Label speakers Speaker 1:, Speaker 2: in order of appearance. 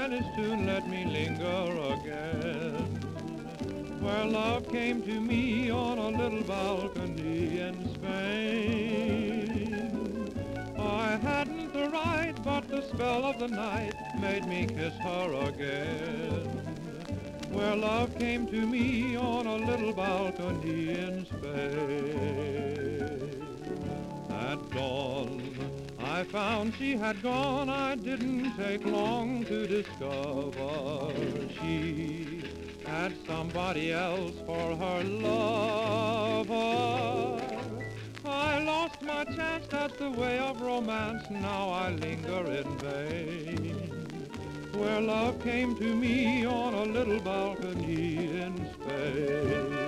Speaker 1: Venice, soon let me linger again. Where love came to me on a little balcony in Spain. I hadn't the right, but the spell of the night made me kiss her again. Where love came to me on a little balcony in Spain. At dawn, I found she had gone. I didn't take long to discover she had somebody else for her lover. I lost my chance, that's the way of romance. Now I linger in vain. Where love came to me on a little balcony in Spain.